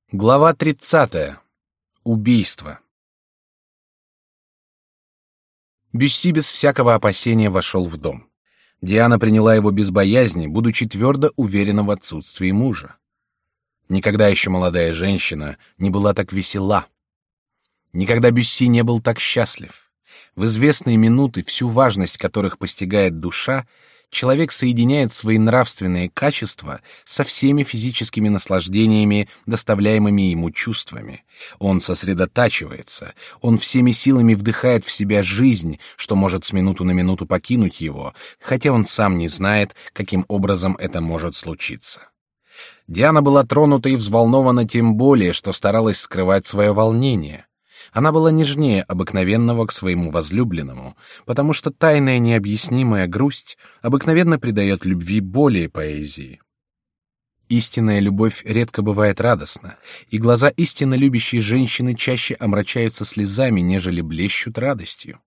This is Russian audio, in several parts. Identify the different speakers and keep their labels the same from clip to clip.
Speaker 1: Глава 30. Убийство. Бюсси без всякого опасения вошел в дом. Диана приняла его без боязни, будучи твердо уверена в отсутствии мужа. Никогда еще молодая женщина не была так весела. Никогда Бюсси не был так счастлив. В известные минуты, всю важность которых постигает душа, человек соединяет свои нравственные качества со всеми физическими наслаждениями, доставляемыми ему чувствами. Он сосредотачивается, он всеми силами вдыхает в себя жизнь, что может с минуту на минуту покинуть его, хотя он сам не знает, каким образом это может случиться. Диана была тронута и взволнована тем более, что старалась скрывать свое волнение. Она была нежнее обыкновенного к своему возлюбленному, потому что тайная необъяснимая грусть обыкновенно придает любви более поэзии. Истинная любовь редко бывает радостна, и глаза истинно любящей женщины чаще омрачаются слезами, нежели блещут радостью.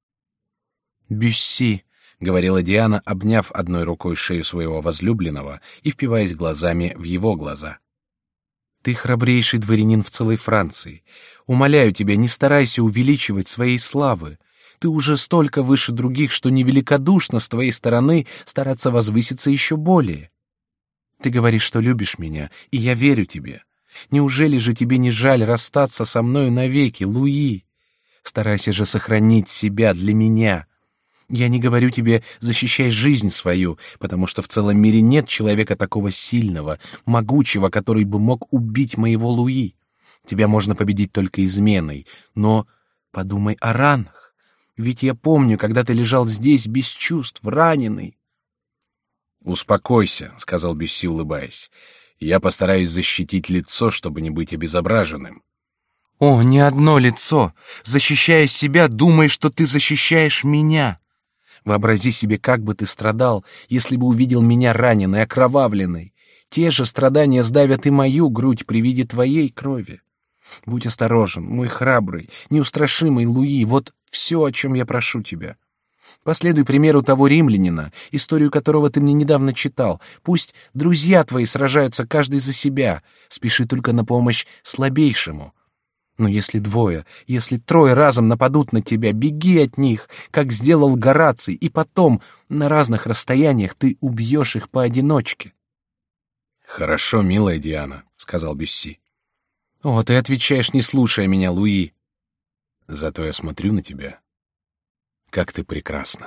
Speaker 1: «Бюсси», — говорила Диана, обняв одной рукой шею своего возлюбленного и впиваясь глазами в его глаза. «Ты храбрейший дворянин в целой Франции. Умоляю тебя, не старайся увеличивать своей славы. Ты уже столько выше других, что невеликодушно с твоей стороны стараться возвыситься еще более. Ты говоришь, что любишь меня, и я верю тебе. Неужели же тебе не жаль расстаться со мною навеки, Луи? Старайся же сохранить себя для меня. Я не говорю тебе, защищай жизнь свою, потому что в целом мире нет человека такого сильного, могучего, который бы мог убить моего Луи. Тебя можно победить только изменой, но подумай о ранах. Ведь я помню, когда ты лежал здесь без чувств, раненый. «Успокойся», — сказал Бюсси, улыбаясь. «Я постараюсь защитить лицо, чтобы не быть обезображенным».
Speaker 2: «О, не одно лицо! Защищая себя, думай, что ты защищаешь меня!»
Speaker 1: Вообрази себе, как бы ты страдал, если бы увидел меня раненой, окровавленной. Те же страдания сдавят и мою грудь при виде твоей крови. Будь осторожен, мой храбрый, неустрашимый Луи, вот все, о чем я прошу тебя. Последуй примеру того римлянина, историю которого ты мне недавно читал. Пусть друзья твои сражаются каждый за себя, спеши только на помощь слабейшему. Но если двое, если трое разом нападут на тебя, беги от них, как сделал Гораций, и потом на разных расстояниях ты убьешь их поодиночке. «Хорошо, милая Диана», — сказал Бюсси.
Speaker 2: «О, ты отвечаешь, не слушая меня, Луи».
Speaker 1: «Зато я смотрю на тебя. Как ты прекрасна».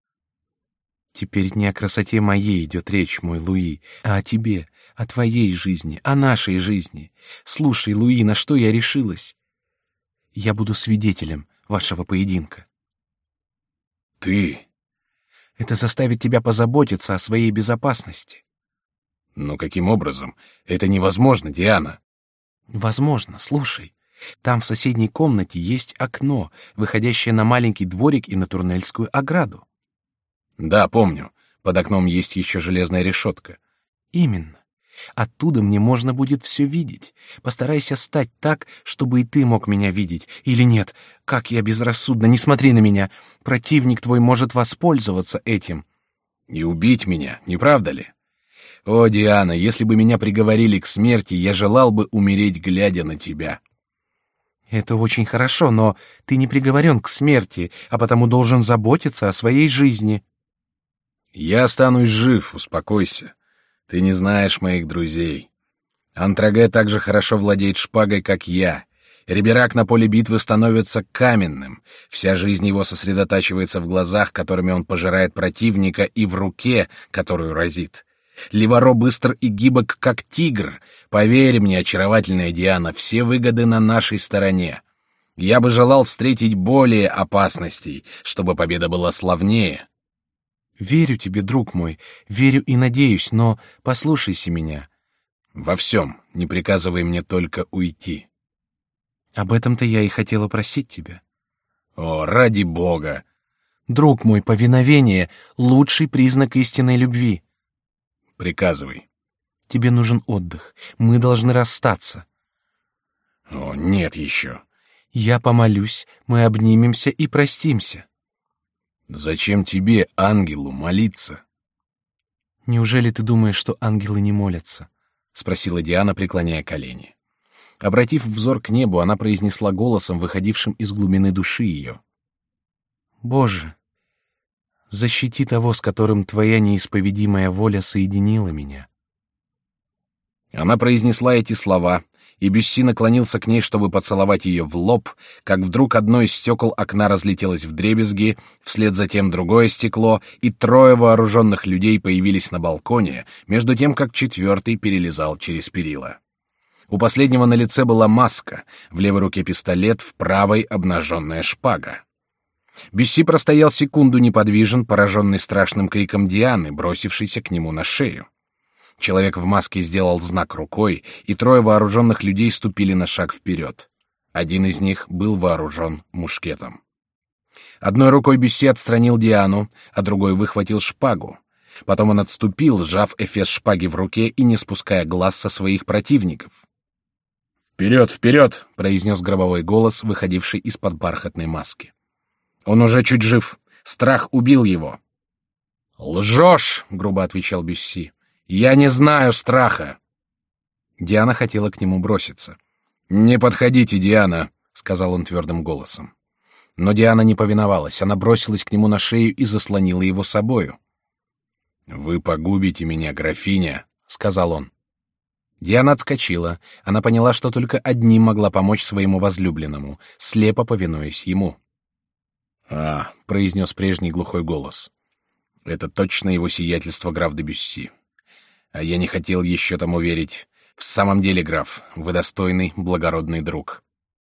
Speaker 2: «Теперь не о красоте моей идет речь, мой Луи, а о тебе, о твоей жизни, о нашей жизни. Слушай, Луи, на что я решилась? Я буду свидетелем вашего поединка».
Speaker 1: «Ты?»
Speaker 2: «Это заставит тебя позаботиться о своей безопасности».
Speaker 1: «Но каким образом? Это невозможно, Диана».
Speaker 2: «Возможно, слушай. Там в соседней комнате есть окно, выходящее на маленький дворик и на Турнельскую ограду».
Speaker 1: «Да, помню. Под окном есть еще железная решетка».
Speaker 2: «Именно. Оттуда мне можно будет все видеть. Постарайся стать так, чтобы и ты мог меня видеть. Или нет, как я безрассудна, не смотри на меня. Противник твой может воспользоваться этим».
Speaker 1: «И убить меня, не правда ли? О, Диана, если бы меня приговорили к смерти, я желал бы умереть, глядя на тебя».
Speaker 2: «Это очень хорошо, но ты не приговорен к смерти, а потому должен заботиться о своей жизни».
Speaker 1: «Я останусь жив, успокойся. Ты не знаешь моих друзей. Антраге так же хорошо владеет шпагой, как я. Риберак на поле битвы становится каменным. Вся жизнь его сосредотачивается в глазах, которыми он пожирает противника, и в руке, которую разит. Ливаро быстр и гибок, как тигр. Поверь мне, очаровательная Диана, все выгоды на нашей стороне. Я бы желал встретить более опасностей, чтобы победа была славнее».
Speaker 2: «Верю тебе, друг мой, верю и надеюсь, но послушайся меня».
Speaker 1: «Во всем, не приказывай мне только уйти».
Speaker 2: «Об этом-то я и хотела просить тебя».
Speaker 1: «О, ради Бога!»
Speaker 2: «Друг мой, повиновение — лучший признак истинной любви».
Speaker 1: «Приказывай».
Speaker 2: «Тебе нужен отдых, мы должны расстаться».
Speaker 1: «О, нет еще».
Speaker 2: «Я помолюсь, мы обнимемся и простимся».
Speaker 1: «Зачем тебе, ангелу, молиться?»
Speaker 2: «Неужели ты думаешь, что ангелы не молятся?»
Speaker 1: — спросила Диана, преклоняя колени. Обратив взор к небу, она произнесла голосом, выходившим из глубины души ее: «Боже, защити того, с которым Твоя неисповедимая воля соединила меня». Она произнесла эти слова, и Бюсси наклонился к ней, чтобы поцеловать ее в лоб, как вдруг одно из стекол окна разлетелось вдребезги, вслед за тем другое стекло, и 3 вооруженных людей появились на балконе, между тем как 4-й перелезал через перила. У последнего на лице была маска, в левой руке пистолет, в правой обнаженная шпага. Бюсси простоял секунду неподвижен, пораженный страшным криком Дианы, бросившейся к нему на шею. Человек в маске сделал знак рукой, и 3 вооруженных людей ступили на шаг вперед. Один из них был вооружен мушкетом. Одной рукой Бюсси отстранил Диану, а другой выхватил шпагу. Потом он отступил, сжав эфес шпаги в руке и не спуская глаз со своих противников. «Вперед, вперед!» — произнес гробовой голос, выходивший из-под бархатной маски. «Он уже чуть жив. Страх убил его». «Лжешь!» — грубо отвечал Бюсси. «Я не знаю страха!» Диана хотела к нему броситься. «Не подходите, Диана!» — сказал он твердым голосом. Но Диана не повиновалась. Она бросилась к нему на шею и заслонила его собою. «Вы погубите меня, графиня!» — сказал он. Диана отскочила. Она поняла, что только одним могла помочь своему возлюбленному, слепо повинуясь ему. «А», — произнес прежний глухой голос, — «это точно его сиятельство граф де Бюсси. А я не хотел еще тому верить. В самом деле, граф, вы достойный, благородный друг».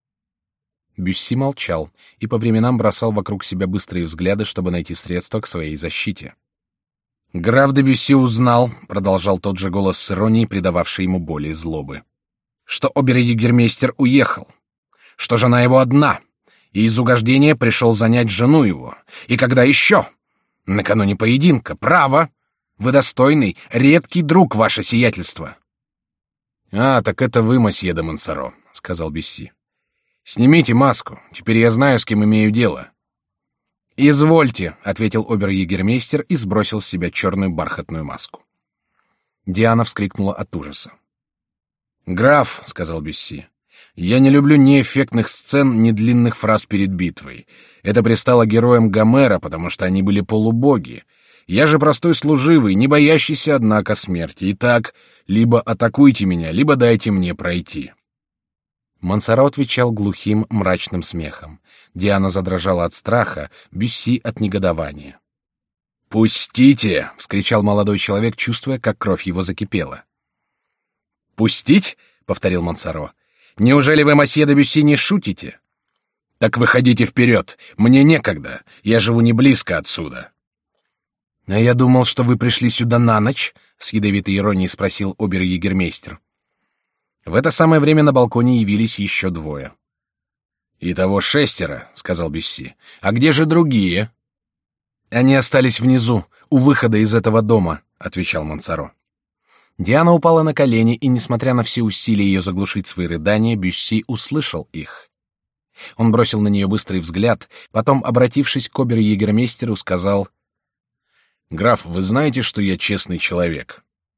Speaker 1: Бюсси молчал и по временам бросал вокруг себя быстрые взгляды, чтобы найти средства к своей защите. «Граф де Бюсси узнал», — продолжал тот же голос с иронией, придававший ему боли и злобы, «что обер-егермейстер уехал, что жена его одна, и из угождения пришел занять жену его. И когда еще? Накануне поединка, право! Вы достойный, редкий друг, ваше сиятельство». «А, так это вы, мосье де Монсоро», — сказал Бюсси. «Снимите маску, теперь я знаю, с кем имею дело». «Извольте», — ответил обер-егермейстер и сбросил с себя черную бархатную маску. Диана вскрикнула от ужаса. «Граф», — сказал Бюсси, — «я не люблю ни эффектных сцен, ни длинных фраз перед битвой. Это пристало героям Гомера, потому что они были полубоги. Я же простой служивый, не боящийся, однако, смерти. Итак, либо атакуйте меня, либо дайте мне пройти». Монсоро отвечал глухим, мрачным смехом. Диана задрожала от страха, Бюсси от негодования. «Пустите!» — вскричал молодой человек, чувствуя, как кровь его закипела. «Пустить?» — повторил Монсоро. «Неужели вы, мосье де Бюсси, не шутите? Так выходите вперед, мне некогда, я живу не близко отсюда». «А я думал, что вы пришли сюда на ночь?» — с ядовитой иронией спросил обер-егермейстер. В это самое время на балконе явились еще 2. «Итого 6, — сказал Бюсси. — А где же другие?» «Они остались внизу, у выхода из этого дома», — отвечал Монсоро. Диана упала на колени, и, несмотря на все усилия ее заглушить свои рыдания, Бюсси услышал их. Он бросил на нее быстрый взгляд, потом, обратившись к обер-егермейстеру, сказал: «Граф, вы знаете, что я честный человек?»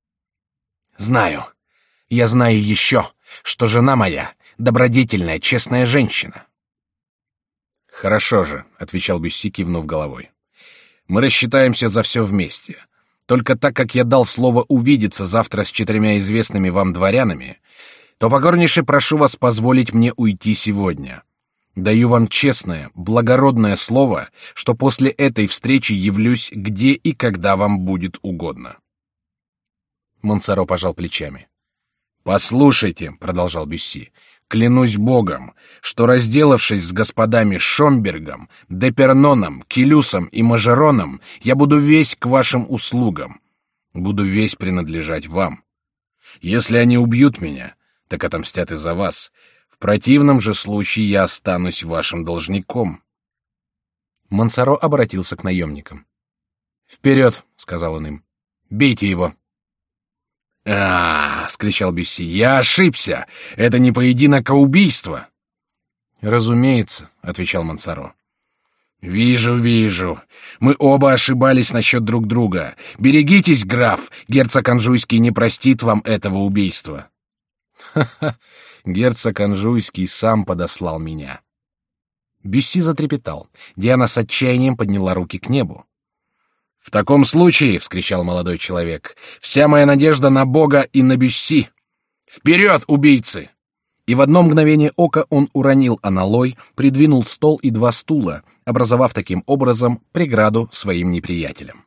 Speaker 1: «Знаю. Я знаю еще, что жена моя — добродетельная, честная женщина». «Хорошо же», — отвечал Бюсси, кивнув головой. «Мы рассчитаемся за все вместе. Только так как я дал слово увидеться завтра с 4 известными вам дворянами, то покорнейше прошу вас позволить мне уйти сегодня. Даю вам честное, благородное слово, что после этой встречи явлюсь где и когда вам будет угодно». Монсоро пожал плечами. «Послушайте», — продолжал Бюсси, — «клянусь Богом, что, разделавшись с господами Шомбергом, Деперноном, Келюсом и Мажероном, я буду весь к вашим услугам, буду весь принадлежать вам. Если они убьют меня, так отомстят и за вас. В противном же случае я останусь вашим должником». Монсоро обратился к наемникам. «Вперед», — сказал он им, — «бейте его». — скричал Бюсси, — я ошибся! Это не поединок, а убийство! — Разумеется, — отвечал Монсоро. — Вижу. Мы оба ошибались насчет друг друга. Берегитесь, граф, герцог Анжуйский не простит вам этого убийства. — Ха-ха, герцог Анжуйский сам подослал меня. Бюсси затрепетал. Диана с отчаянием подняла руки к небу. «В таком случае, — вскричал молодой человек, — вся моя надежда на Бога и на Бюсси! Вперед, убийцы!» И в одно мгновение ока он уронил аналой, придвинул стол и 2 стула, образовав таким образом преграду своим неприятелям.